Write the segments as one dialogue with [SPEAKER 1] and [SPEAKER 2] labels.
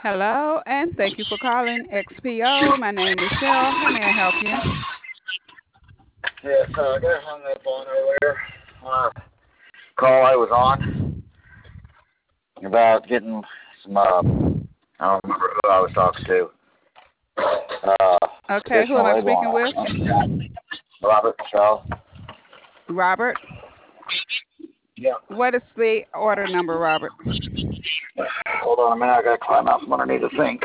[SPEAKER 1] Hello, and thank you for calling XPO. My name is Cheryl. How may I help you?
[SPEAKER 2] Yes, I got hung up on earlier. Call I was on about getting some. I don't remember who I was talking to.
[SPEAKER 1] Okay, who am
[SPEAKER 2] Additional
[SPEAKER 1] I
[SPEAKER 2] label
[SPEAKER 1] speaking with?
[SPEAKER 2] on Robert Charles.
[SPEAKER 1] Robert.
[SPEAKER 2] Yeah.
[SPEAKER 1] What is the order number, Robert?
[SPEAKER 2] Hold on a minute. I gotta climb out from underneath the sink.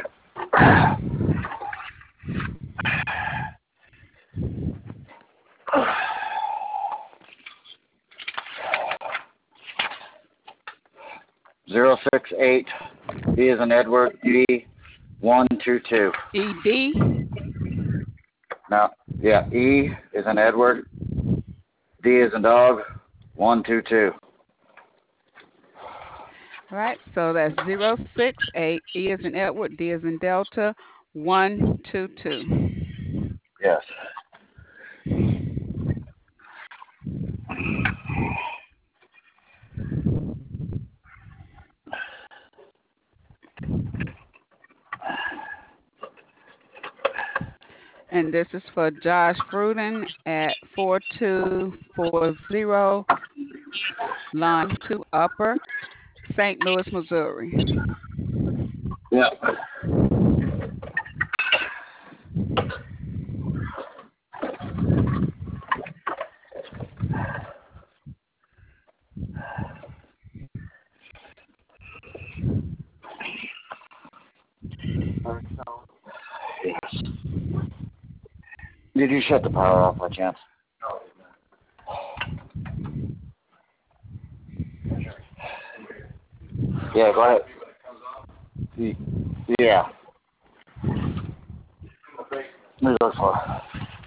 [SPEAKER 2] 068 D is in Edward D 122.
[SPEAKER 1] ED.
[SPEAKER 2] Now, yeah, E is in Edward, D is in dog, 122.
[SPEAKER 1] All right, so that's 068. E is in Edward, D is in Delta, 122.
[SPEAKER 2] Yes.
[SPEAKER 1] And this is for Josh Fruden at 4240 Line 2 Upper, St. Louis, Missouri.
[SPEAKER 2] Yeah. Yes. Did you shut the power off by chance? Yeah, go ahead. Yeah. Let me look for it.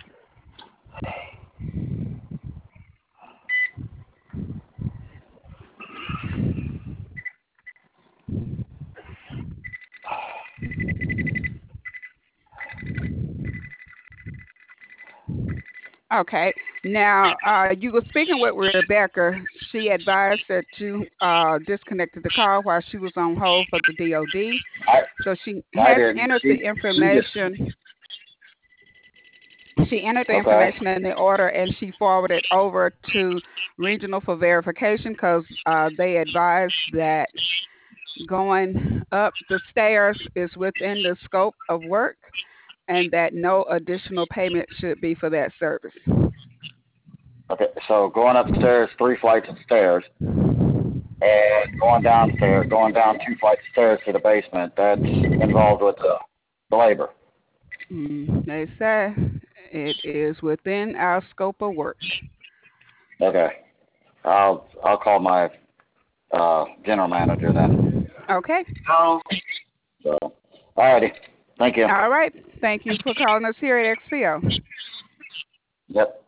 [SPEAKER 1] Okay. Now, you were speaking with Rebecca. She advised that you disconnected the call while she was on hold for the DOD. So she
[SPEAKER 2] I
[SPEAKER 1] has
[SPEAKER 2] didn't.
[SPEAKER 1] entered the
[SPEAKER 2] She just.
[SPEAKER 1] information. She entered the
[SPEAKER 2] Okay.
[SPEAKER 1] information in the order and she forwarded over to regional for verification because they advised that going up the stairs is within the scope of work and that no additional payment should be for that service.
[SPEAKER 2] Okay. So going upstairs, 3 flights of stairs, and going down 2 flights of stairs to the basement. That's involved with the labor.
[SPEAKER 1] They say it is within our scope of work.
[SPEAKER 2] Okay. I'll call my general manager then.
[SPEAKER 1] Okay.
[SPEAKER 2] So, alrighty. Thank you.
[SPEAKER 1] All right. Thank you for calling us here at XPO.
[SPEAKER 2] Yep.